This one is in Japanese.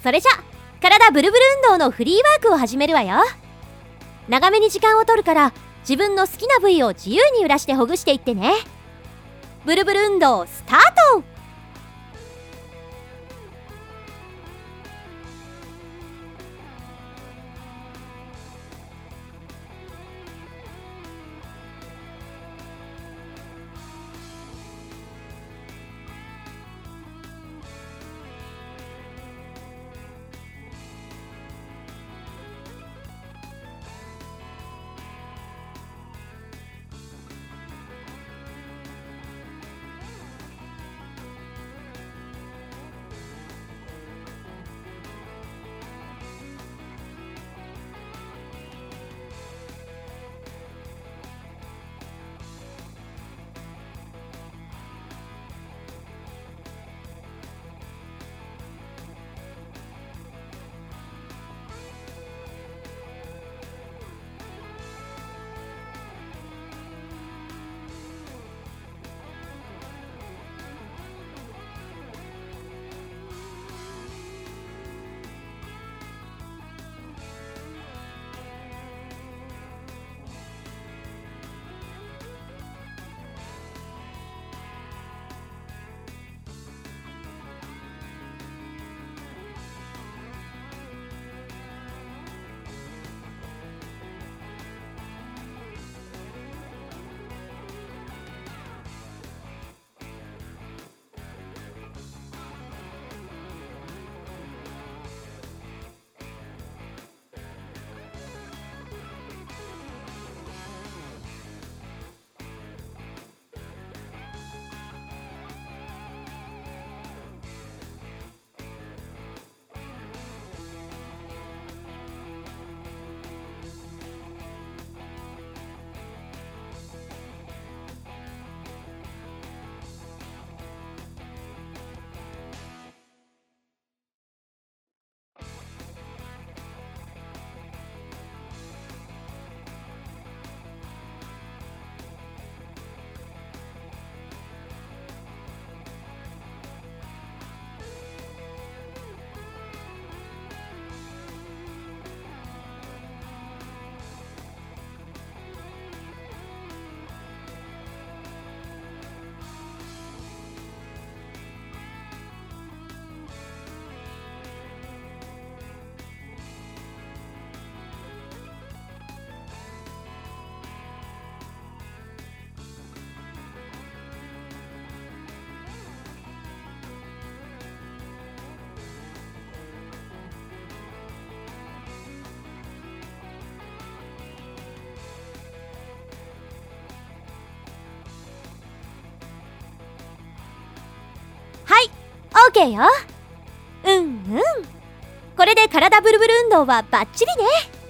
それじゃ体ブルブル運動のフリーワークを始めるわよ。長めに時間を取るから自分の好きな部位を自由に揺らしてほぐしていってね。ブルブル運動スタート。はい、オーケーよ。これで体ブルブル運動はバッチリね。